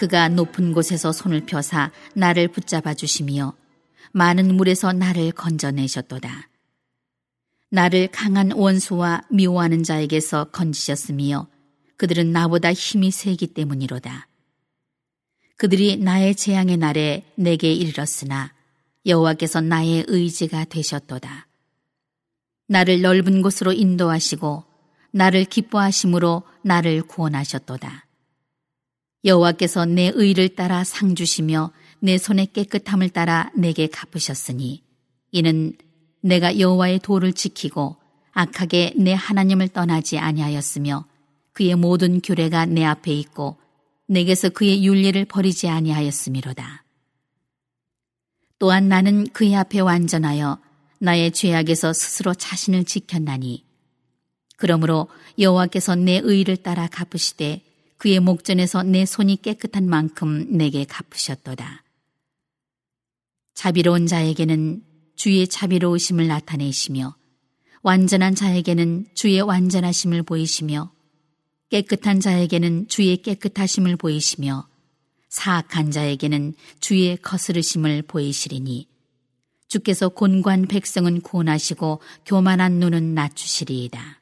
그가 높은 곳에서 손을 펴사 나를 붙잡아 주시며 많은 물에서 나를 건져내셨도다. 나를 강한 원수와 미워하는 자에게서 건지셨으며 그들은 나보다 힘이 세기 때문이로다. 그들이 나의 재앙의 날에 내게 이르렀으나 여호와께서 나의 의지가 되셨도다. 나를 넓은 곳으로 인도하시고 나를 기뻐하심으로 나를 구원하셨도다. 여호와께서 내 의를 따라 상 주시며 내 손의 깨끗함을 따라 내게 갚으셨으니 이는 내가 여호와의 도를 지키고 악하게 내 하나님을 떠나지 아니하였으며 그의 모든 규례가 내 앞에 있고 내게서 그의 윤리를 버리지 아니하였음이로다. 또한 나는 그의 앞에 완전하여 나의 죄악에서 스스로 자신을 지켰나니 그러므로 여호와께서 내 의를 따라 갚으시되 그의 목전에서 내 손이 깨끗한 만큼 내게 갚으셨도다. 자비로운 자에게는 주의 자비로우심을 나타내시며 완전한 자에게는 주의 완전하심을 보이시며 깨끗한 자에게는 주의 깨끗하심을 보이시며 사악한 자에게는 주의 거스르심을 보이시리니 주께서 곤고한 백성은 구원하시고 교만한 눈은 낮추시리이다.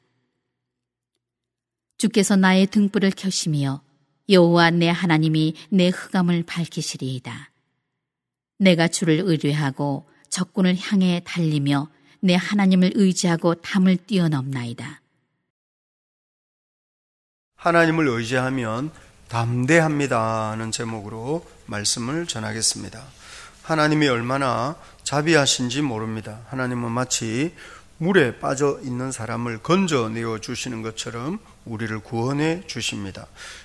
주께서 나의 등불을 켜시며 여호와 내 하나님이 내 흑암을 밝히시리이다. 내가 주를 의뢰하고 적군을 향해 달리며 내 하나님을 의지하고 담을 뛰어넘나이다. 하나님을 의지하면 담대합니다는 제목으로 말씀을 전하겠습니다. 하나님이 얼마나 자비하신지 모릅니다. 하나님은 마치 물에 빠져 있는 사람을 건져내어 주시는 것처럼 우리를 구원해 주십니다.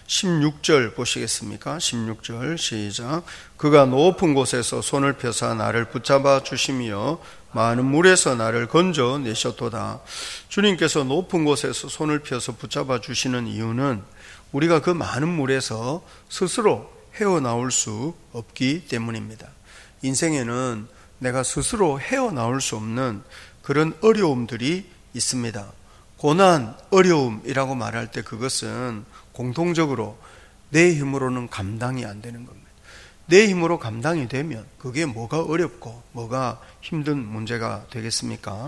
16절 보시겠습니까? 16절 시작. 그가 높은 곳에서 손을 펴사 나를 붙잡아 주시며 많은 물에서 나를 건져내셨도다. 주님께서 높은 곳에서 손을 펴서 붙잡아 주시는 이유는 우리가 그 많은 물에서 스스로 헤어나올 수 없기 때문입니다. 인생에는 내가 스스로 헤어나올 수 없는 그런 어려움들이 있습니다. 고난, 어려움이라고 말할 때 그것은 공통적으로 내 힘으로는 감당이 안 되는 겁니다. 내 힘으로 감당이 되면 그게 뭐가 어렵고 뭐가 힘든 문제가 되겠습니까?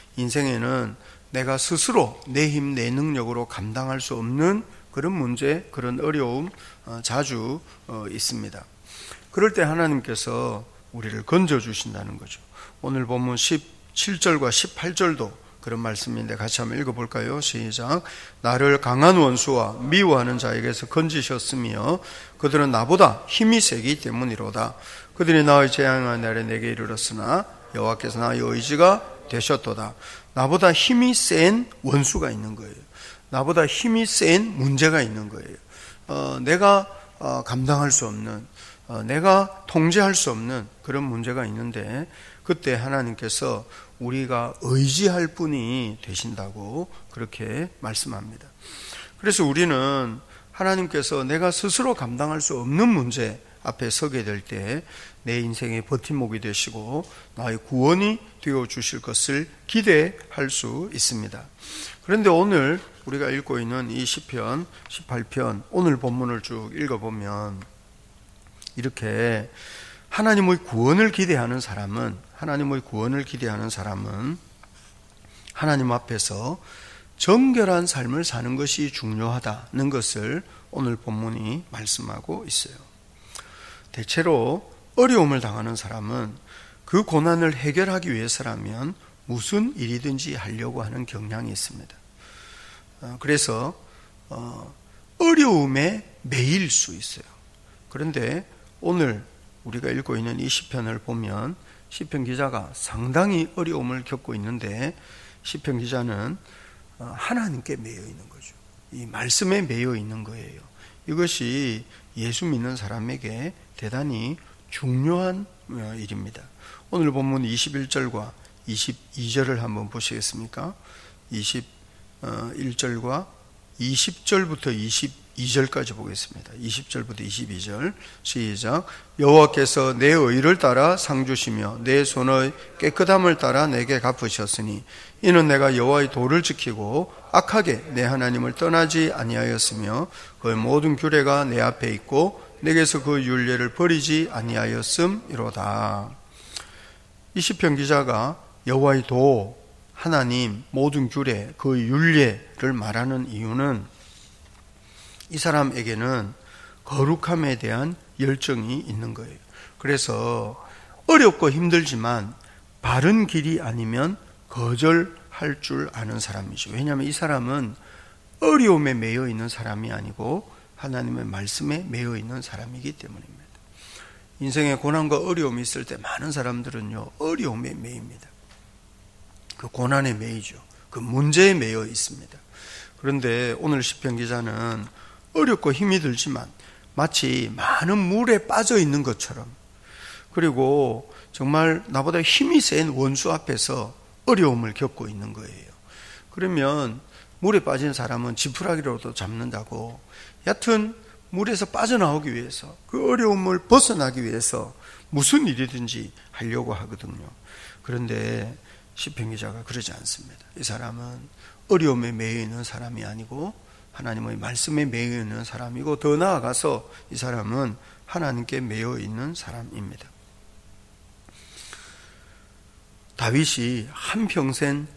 인생에는 내가 스스로 내 힘, 내 능력으로 감당할 수 없는 그런 문제, 그런 어려움 자주 있습니다. 그럴 때 하나님께서 우리를 건져주신다는 거죠. 오늘 본문 17절과 18절도 그런 말씀인데 같이 한번 읽어볼까요? 시작. 나를 강한 원수와 미워하는 자에게서 건지셨으며 그들은 나보다 힘이 세기 때문이로다. 그들이 나의 재앙의 날에 내게 이르렀으나 여호와께서 나의 의지가 되셨도다. 나보다 힘이 센 원수가 있는 거예요. 나보다 힘이 센 문제가 있는 거예요. 내가 감당할 수 없는, 내가 통제할 수 없는 그런 문제가 있는데 그때 하나님께서 우리가 의지할 분이 되신다고 그렇게 말씀합니다. 그래서 우리는 하나님께서 내가 스스로 감당할 수 없는 문제 앞에 서게 될 때 내 인생의 버팀목이 되시고 나의 구원이 되어 주실 것을 기대할 수 있습니다. 그런데 오늘 우리가 읽고 있는 이 시편 18편 오늘 본문을 쭉 읽어보면 이렇게 하나님의 구원을 기대하는 사람은 하나님 앞에서 정결한 삶을 사는 것이 중요하다는 것을 오늘 본문이 말씀하고 있어요. 대체로 어려움을 당하는 사람은 그 고난을 해결하기 위해서라면 무슨 일이든지 하려고 하는 경향이 있습니다. 그래서 어려움에 매일 수 있어요. 그런데 오늘 우리가 읽고 있는 이 시편을 보면 시편 기자가 상당히 어려움을 겪고 있는데 시편 기자는 하나님께 매여 있는 거죠. 이 말씀에 매여 있는 거예요. 이것이 예수 믿는 사람에게 대단히 중요한 일입니다. 오늘 본문 21절과 22절을 한번 보시겠습니까? 21절과 20절부터 22절까지 보겠습니다. 20절부터 22절 시작. 여호와께서 내 의를 따라 상 주시며 내 손의 깨끗함을 따라 내게 갚으셨으니 이는 내가 여호와의 도를 지키고 악하게 내 하나님을 떠나지 아니하였으며 그의 모든 규례가 내 앞에 있고 내게서 그 율례를 버리지 아니하였음이로다. 이 시편 기자가 여호와의 도, 하나님, 모든 규례, 그 율례를 말하는 이유는 이 사람에게는 거룩함에 대한 열정이 있는 거예요. 그래서 어렵고 힘들지만 바른 길이 아니면 거절할 줄 아는 사람이죠. 왜냐하면 이 사람은 어려움에 매여 있는 사람이 아니고 하나님의 말씀에 매여 있는 사람이기 때문입니다. 인생에 고난과 어려움이 있을 때 많은 사람들은요, 어려움에 매입니다. 그 고난에 매이죠. 그 문제에 매여 있습니다. 그런데 오늘 시편 기자는 어렵고 힘이 들지만 마치 많은 물에 빠져 있는 것처럼, 그리고 정말 나보다 힘이 센 원수 앞에서 어려움을 겪고 있는 거예요. 그러면 물에 빠진 사람은 지푸라기로도 잡는다고, 얕은 물에서 빠져나오기 위해서, 그 어려움을 벗어나기 위해서 무슨 일이든지 하려고 하거든요. 그런데 시편 기자가 그러지 않습니다. 이 사람은 어려움에 매여 있는 사람이 아니고 하나님의 말씀에 매여 있는 사람이고, 더 나아가서 이 사람은 하나님께 매여 있는 사람입니다. 다윗이 한평생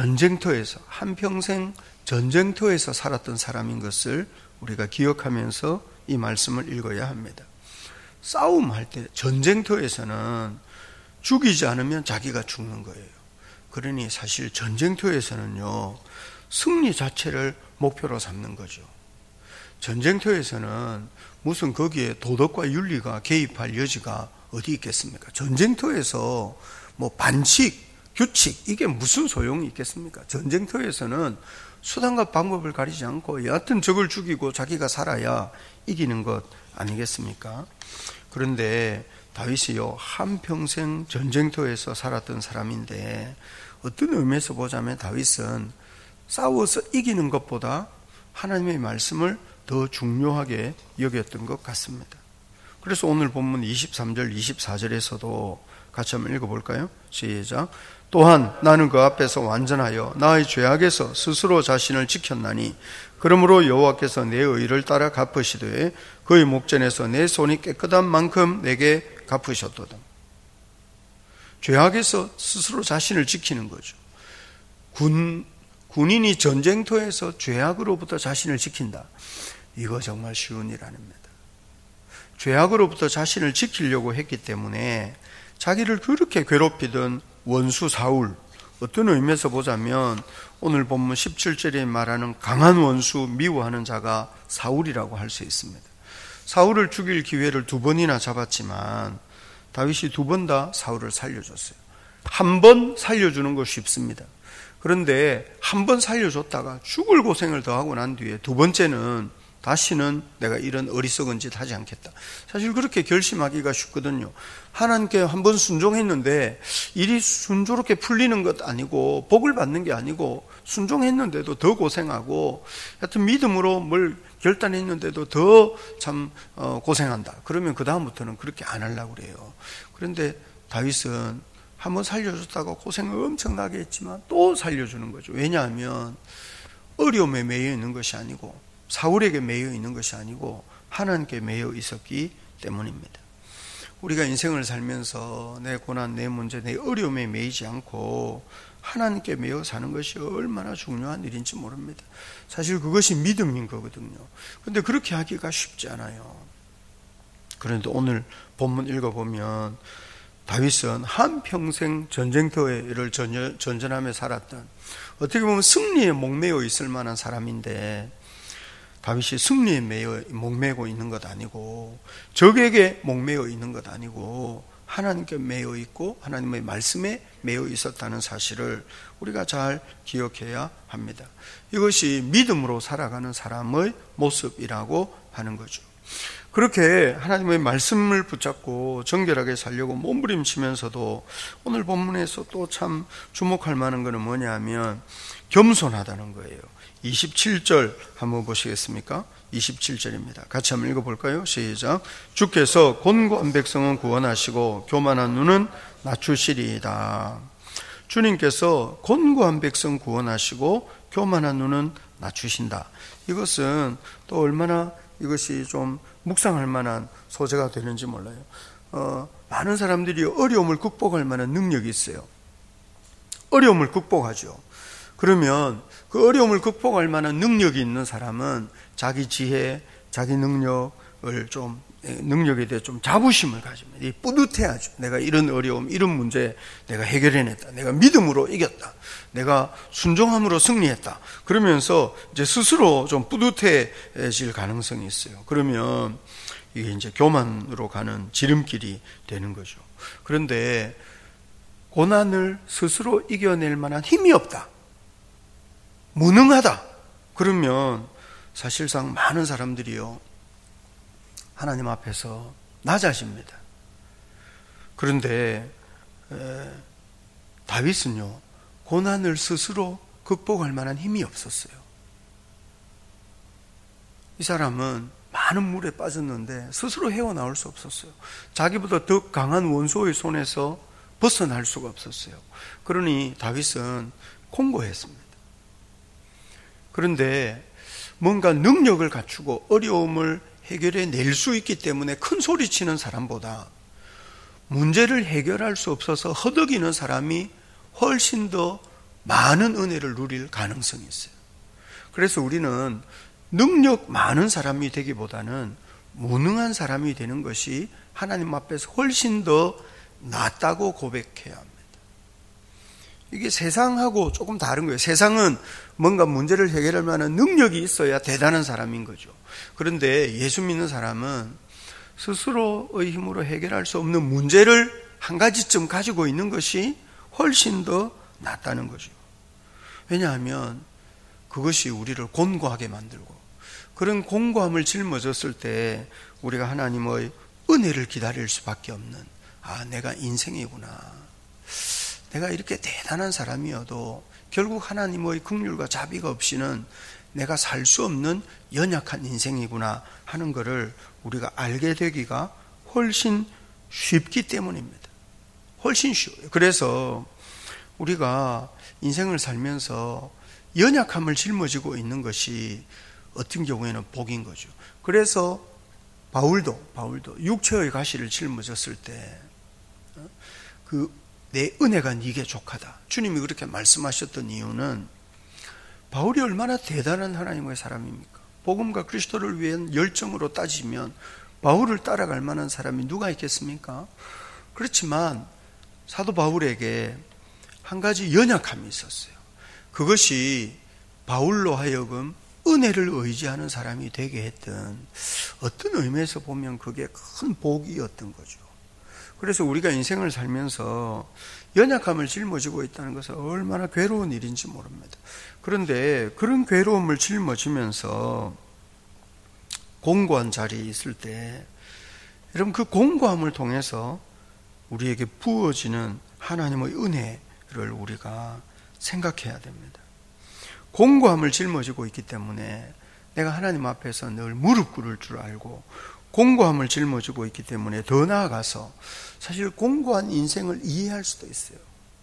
전쟁터에서 살았던 사람인 것을 우리가 기억하면서 이 말씀을 읽어야 합니다. 싸움할 때 전쟁터에서는 죽이지 않으면 자기가 죽는 거예요. 그러니 사실 전쟁터에서는요, 승리 자체를 목표로 삼는 거죠. 전쟁터에서는 무슨 거기에 도덕과 윤리가 개입할 여지가 어디 있겠습니까? 전쟁터에서 뭐 반칙, 규칙, 이게 무슨 소용이 있겠습니까? 전쟁터에서는 수단과 방법을 가리지 않고 여하튼 적을 죽이고 자기가 살아야 이기는 것 아니겠습니까? 그런데 다윗이요, 한평생 전쟁터에서 살았던 사람인데, 어떤 의미에서 보자면 다윗은 싸워서 이기는 것보다 하나님의 말씀을 더 중요하게 여겼던 것 같습니다. 그래서 오늘 본문 23절, 24절에서도 같이 한번 읽어볼까요? 시작. 또한 나는 그 앞에서 완전하여 나의 죄악에서 스스로 자신을 지켰나니 그러므로 여호와께서 내 의를 따라 갚으시되 그의 목전에서 내 손이 깨끗한 만큼 내게 갚으셨도다. 죄악에서 스스로 자신을 지키는 거죠. 군인이 전쟁터에서 죄악으로부터 자신을 지킨다. 이거 정말 쉬운 일 아닙니다. 죄악으로부터 자신을 지키려고 했기 때문에 자기를 그렇게 괴롭히던 원수 사울, 어떤 의미에서 보자면 오늘 본문 17절에 말하는 강한 원수 미워하는 자가 사울이라고 할 수 있습니다. 사울을 죽일 기회를 2번이나 잡았지만 다윗이 2번 다 사울을 살려줬어요. 한 번 살려주는 거 쉽습니다. 그런데 한 번 살려줬다가 죽을 고생을 더하고 난 뒤에 2번째는 다시는 내가 이런 어리석은 짓 하지 않겠다. 사실 그렇게 결심하기가 쉽거든요. 하나님께 한 번 순종했는데 일이 순조롭게 풀리는 것 아니고 복을 받는 게 아니고 순종했는데도 더 고생하고 하여튼 믿음으로 뭘 결단했는데도 더 참 고생한다. 그러면 그 다음부터는 그렇게 안 하려고 그래요. 그런데 다윗은 한 번 살려줬다가 고생을 엄청나게 했지만 또 살려주는 거죠. 왜냐하면 어려움에 매여 있는 것이 아니고 사울에게 매여 있는 것이 아니고 하나님께 매여 있었기 때문입니다. 우리가 인생을 살면서 내 고난, 내 문제, 내 어려움에 매이지 않고 하나님께 매여 사는 것이 얼마나 중요한 일인지 모릅니다. 사실 그것이 믿음인 거거든요. 그런데 그렇게 하기가 쉽지 않아요. 그런데 오늘 본문 읽어보면 다윗은 한평생 전쟁터를 전전하며 살았던, 어떻게 보면 승리에 목매어 있을 만한 사람인데 다윗이 승리에 목매고 있는 것 아니고 적에게 목매어 있는 것 아니고 하나님께 매여 있고 하나님의 말씀에 매여 있었다는 사실을 우리가 잘 기억해야 합니다. 이것이 믿음으로 살아가는 사람의 모습이라고 하는 거죠. 그렇게 하나님의 말씀을 붙잡고 정결하게 살려고 몸부림치면서도 오늘 본문에서 또 참 주목할 만한 것은 뭐냐면 겸손하다는 거예요. 27절 한번 보시겠습니까? 27절입니다. 같이 한번 읽어볼까요? 시작. 주께서 곤고한 백성은 구원하시고 교만한 눈은 낮추시리이다. 주님께서 곤고한 백성 구원하시고 교만한 눈은 낮추신다. 이것은 또 얼마나 이것이 좀 묵상할 만한 소재가 되는지 몰라요. 많은 사람들이 어려움을 극복할 만한 능력이 있어요. 어려움을 극복하죠. 그러면 그 어려움을 극복할 만한 능력이 있는 사람은 자기 지혜, 자기 능력에 대해 좀 자부심을 가집니다. 뿌듯해하죠. 내가 이런 어려움, 이런 문제 내가 해결해냈다. 내가 믿음으로 이겼다. 내가 순종함으로 승리했다. 그러면서 이제 스스로 좀 뿌듯해질 가능성이 있어요. 그러면 이게 이제 교만으로 가는 지름길이 되는 거죠. 그런데 고난을 스스로 이겨낼 만한 힘이 없다. 무능하다. 그러면 사실상 많은 사람들이요, 하나님 앞에서 낮아집니다. 그런데 다윗은요, 고난을 스스로 극복할 만한 힘이 없었어요. 이 사람은 많은 물에 빠졌는데 스스로 헤어나올 수 없었어요. 자기보다 더 강한 원수의 손에서 벗어날 수가 없었어요. 그러니 다윗은 공고했습니다. 그런데 뭔가 능력을 갖추고 어려움을 해결해 낼 수 있기 때문에 큰 소리치는 사람보다 문제를 해결할 수 없어서 허덕이는 사람이 훨씬 더 많은 은혜를 누릴 가능성이 있어요. 그래서 우리는 능력 많은 사람이 되기보다는 무능한 사람이 되는 것이 하나님 앞에서 훨씬 더 낫다고 고백해야 합니다. 이게 세상하고 조금 다른 거예요. 세상은 뭔가 문제를 해결할 만한 능력이 있어야 대단한 사람인 거죠. 그런데 예수 믿는 사람은 스스로의 힘으로 해결할 수 없는 문제를 한 가지쯤 가지고 있는 것이 훨씬 더 낫다는 거죠. 왜냐하면 그것이 우리를 곤고하게 만들고, 그런 곤고함을 짊어졌을 때 우리가 하나님의 은혜를 기다릴 수밖에 없는, 내가 인생이구나. 내가 이렇게 대단한 사람이어도 결국 하나님의 긍휼과 자비가 없이는 내가 살 수 없는 연약한 인생이구나 하는 것을 우리가 알게 되기가 훨씬 쉽기 때문입니다. 훨씬 쉬워요. 그래서 우리가 인생을 살면서 연약함을 짊어지고 있는 것이 어떤 경우에는 복인 거죠. 그래서 바울도 육체의 가시를 짊어졌을 때 내 은혜가 네게 족하다. 주님이 그렇게 말씀하셨던 이유는 바울이 얼마나 대단한 하나님의 사람입니까? 복음과 그리스도를 위한 열정으로 따지면 바울을 따라갈 만한 사람이 누가 있겠습니까? 그렇지만 사도 바울에게 한 가지 연약함이 있었어요. 그것이 바울로 하여금 은혜를 의지하는 사람이 되게 했던, 어떤 의미에서 보면 그게 큰 복이었던 거죠. 그래서 우리가 인생을 살면서 연약함을 짊어지고 있다는 것은 얼마나 괴로운 일인지 모릅니다. 그런데 그런 괴로움을 짊어지면서 공고한 자리에 있을 때, 여러분, 그 공고함을 통해서 우리에게 부어지는 하나님의 은혜를 우리가 생각해야 됩니다. 공고함을 짊어지고 있기 때문에 내가 하나님 앞에서 늘 무릎 꿇을 줄 알고, 공고함을 짊어지고 있기 때문에 더 나아가서 사실 공고한 인생을 이해할 수도 있어요.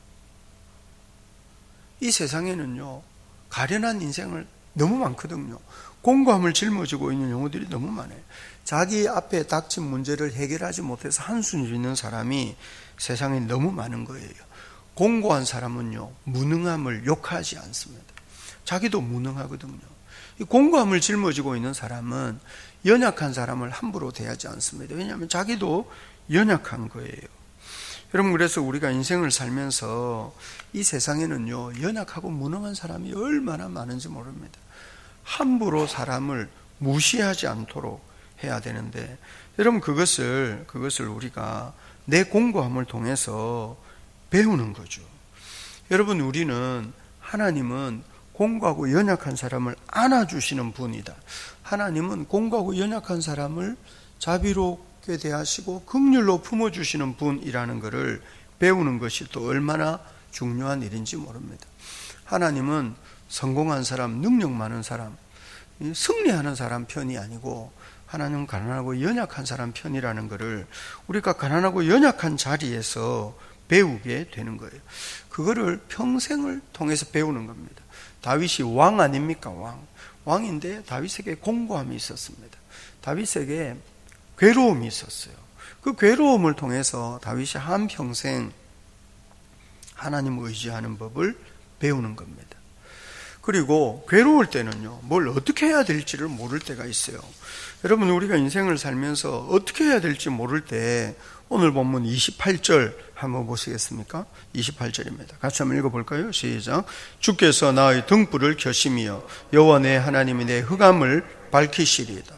이 세상에는요, 가련한 인생을 너무 많거든요. 공고함을 짊어지고 있는 영혼들이 너무 많아요. 자기 앞에 닥친 문제를 해결하지 못해서 한숨 짓는 사람이 세상에 너무 많은 거예요. 공고한 사람은요, 무능함을 욕하지 않습니다. 자기도 무능하거든요. 이 공고함을 짊어지고 있는 사람은 연약한 사람을 함부로 대하지 않습니다. 왜냐하면 자기도 연약한 거예요. 여러분, 그래서 우리가 인생을 살면서 이 세상에는요, 연약하고 무능한 사람이 얼마나 많은지 모릅니다. 함부로 사람을 무시하지 않도록 해야 되는데, 여러분, 그것을 우리가 내 공고함을 통해서 배우는 거죠. 여러분, 하나님은 공고하고 연약한 사람을 안아주시는 분이다. 하나님은 공고하고 연약한 사람을 자비롭게 대하시고 긍휼로 품어주시는 분이라는 것을 배우는 것이 또 얼마나 중요한 일인지 모릅니다. 하나님은 성공한 사람, 능력 많은 사람, 승리하는 사람 편이 아니고 하나님은 가난하고 연약한 사람 편이라는 것을 우리가 가난하고 연약한 자리에서 배우게 되는 거예요. 그거를 평생을 통해서 배우는 겁니다. 다윗이 왕 아닙니까? 왕인데 다윗에게 공고함이 있었습니다. 다윗에게 괴로움이 있었어요. 그 괴로움을 통해서 다윗이 한평생 하나님을 의지하는 법을 배우는 겁니다. 그리고 괴로울 때는요, 뭘 어떻게 해야 될지를 모를 때가 있어요. 여러분, 우리가 인생을 살면서 어떻게 해야 될지 모를 때 오늘 본문 28절 한번 보시겠습니까? 28절입니다. 같이 한번 읽어볼까요? 시작. 주께서 나의 등불을 켜심이여 여호와 내 하나님이 내 흑암을 밝히시리이다.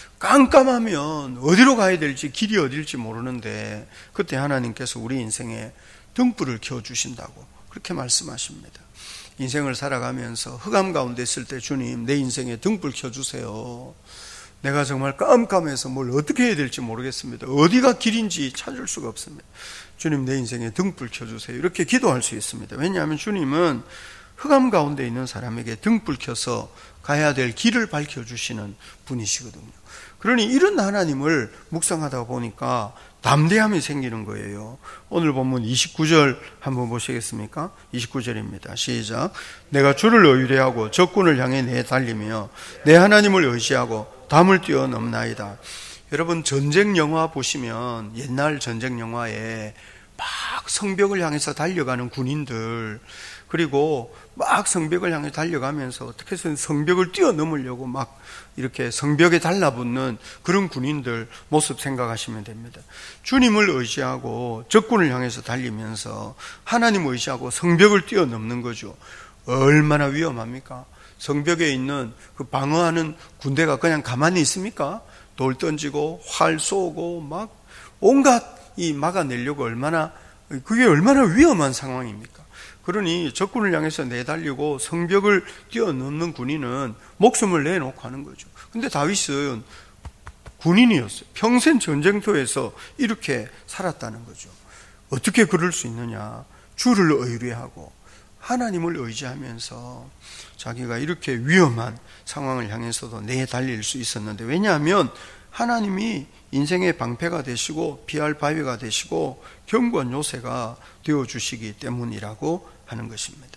깜깜하면 어디로 가야 될지 길이 어딜지 모르는데 그때 하나님께서 우리 인생에 등불을 켜주신다고 그렇게 말씀하십니다. 인생을 살아가면서 흑암 가운데 있을 때 주님 내 인생에 등불 켜주세요. 내가 정말 깜깜해서 뭘 어떻게 해야 될지 모르겠습니다. 어디가 길인지 찾을 수가 없습니다. 주님 내 인생에 등불 켜주세요. 이렇게 기도할 수 있습니다. 왜냐하면 주님은 흑암 가운데 있는 사람에게 등불 켜서 가야 될 길을 밝혀주시는 분이시거든요. 그러니 이런 하나님을 묵상하다 보니까 담대함이 생기는 거예요. 오늘 본문 29절 한번 보시겠습니까? 29절입니다. 시작. 내가 주를 의뢰하고 적군을 향해 내달리며 내 하나님을 의지하고 담을 뛰어넘나이다. 여러분 전쟁 영화 보시면 옛날 전쟁 영화에 막 성벽을 향해서 달려가는 군인들, 그리고 막 성벽을 향해 달려가면서 어떻게 해서 성벽을 뛰어넘으려고 막 이렇게 성벽에 달라붙는 그런 군인들 모습 생각하시면 됩니다. 주님을 의지하고 적군을 향해서 달리면서 하나님 의지하고 성벽을 뛰어넘는 거죠. 얼마나 위험합니까? 성벽에 있는 그 방어하는 군대가 그냥 가만히 있습니까? 돌 던지고 활 쏘고 막 온갖 이 막아내려고 그게 얼마나 위험한 상황입니까? 그러니 적군을 향해서 내달리고 성벽을 뛰어넘는 군인은 목숨을 내놓고 하는 거죠. 근데 다윗은 군인이었어요. 평생 전쟁터에서 이렇게 살았다는 거죠. 어떻게 그럴 수 있느냐? 주를 의뢰하고 하나님을 의지하면서 자기가 이렇게 위험한 상황을 향해서도 내달릴 수 있었는데, 왜냐하면 하나님이 인생의 방패가 되시고 피할 바위가 되시고 견고한 요새가 되어주시기 때문이라고 하는 것입니다.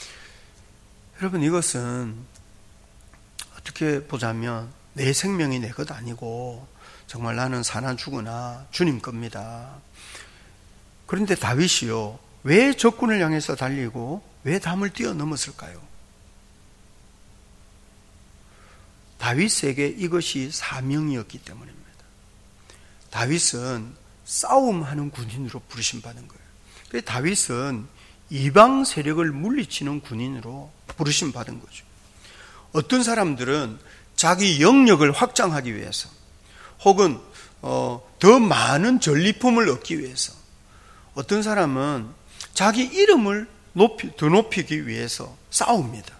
여러분, 이것은 어떻게 보자면 내 생명이 내 것 아니고 정말 나는 사나 죽으나 주님 겁니다. 그런데 다윗이요, 왜 적군을 향해서 달리고 왜 담을 뛰어넘었을까요? 다윗에게 이것이 사명이었기 때문입니다. 다윗은 싸움하는 군인으로 부르심받은 거예요. 그래서 다윗은 이방 세력을 물리치는 군인으로 부르심받은 거죠. 어떤 사람들은 자기 영역을 확장하기 위해서 혹은 더 많은 전리품을 얻기 위해서, 어떤 사람은 자기 이름을 더 높이기 위해서 싸웁니다.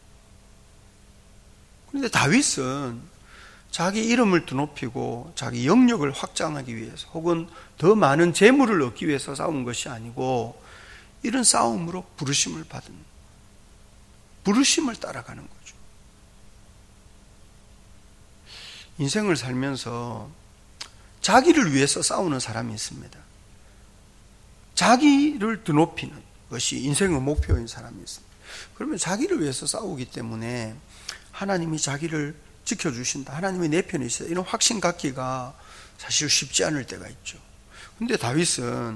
그런데 다윗은 자기 이름을 더 높이고 자기 영역을 확장하기 위해서 혹은 더 많은 재물을 얻기 위해서 싸운 것이 아니고 이런 싸움으로 부르심을 받은, 부르심을 따라가는 거죠. 인생을 살면서 자기를 위해서 싸우는 사람이 있습니다. 자기를 더 높이는 것이 인생의 목표인 사람이 있습니다. 그러면 자기를 위해서 싸우기 때문에 하나님이 자기를 지켜주신다, 하나님이 내 편에 있어요, 이런 확신 갖기가 사실 쉽지 않을 때가 있죠. 근데 다윗은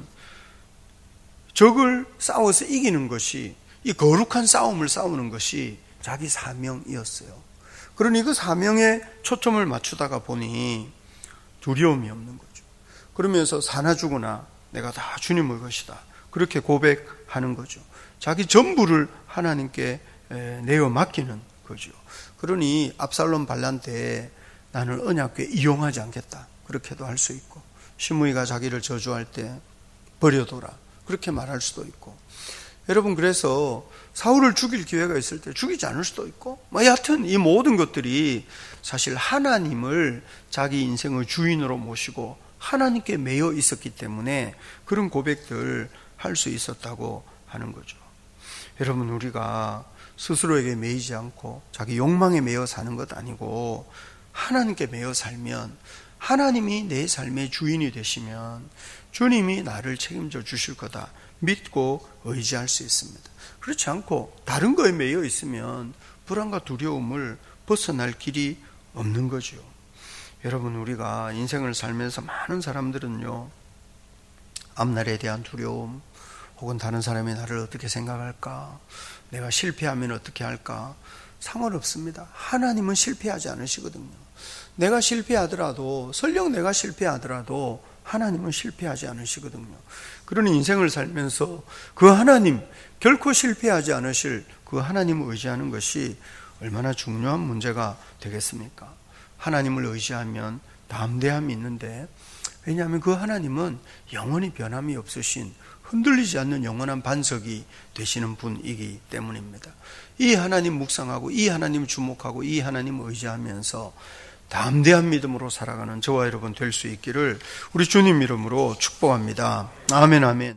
적을 싸워서 이기는 것이, 이 거룩한 싸움을 싸우는 것이 자기 사명이었어요. 그러니 그 사명에 초점을 맞추다가 보니 두려움이 없는 거죠. 그러면서 사나 죽으나 내가 다 주님의 것이다, 그렇게 고백하는 거죠. 자기 전부를 하나님께 내어 맡기는 거죠. 그러니 압살롬 반란 때 나는 언약궤 이용하지 않겠다, 그렇게도 할 수 있고, 시므이가 자기를 저주할 때 버려둬라, 그렇게 말할 수도 있고, 여러분, 그래서 사울을 죽일 기회가 있을 때 죽이지 않을 수도 있고, 여하튼 이 모든 것들이 사실 하나님을 자기 인생의 주인으로 모시고 하나님께 매여 있었기 때문에 그런 고백들 할 수 있었다고 하는 거죠. 여러분, 우리가 스스로에게 매이지 않고 자기 욕망에 매여 사는 것 아니고 하나님께 매여 살면, 하나님이 내 삶의 주인이 되시면 주님이 나를 책임져 주실 거다 믿고 의지할 수 있습니다. 그렇지 않고 다른 거에 매여 있으면 불안과 두려움을 벗어날 길이 없는 거죠. 여러분, 우리가 인생을 살면서 많은 사람들은요, 앞날에 대한 두려움, 혹은 다른 사람이 나를 어떻게 생각할까, 내가 실패하면 어떻게 할까, 상관없습니다. 하나님은 실패하지 않으시거든요. 내가 실패하더라도, 설령 내가 실패하더라도 하나님은 실패하지 않으시거든요. 그러니 인생을 살면서 그 하나님, 결코 실패하지 않으실 그 하나님을 의지하는 것이 얼마나 중요한 문제가 되겠습니까? 하나님을 의지하면 담대함이 있는데, 왜냐하면 그 하나님은 영원히 변함이 없으신, 흔들리지 않는 영원한 반석이 되시는 분이기 때문입니다. 이 하나님 묵상하고 이 하나님 주목하고 이 하나님 의지하면서 담대한 믿음으로 살아가는 저와 여러분 될 수 있기를 우리 주님 이름으로 축복합니다. 아멘, 아멘.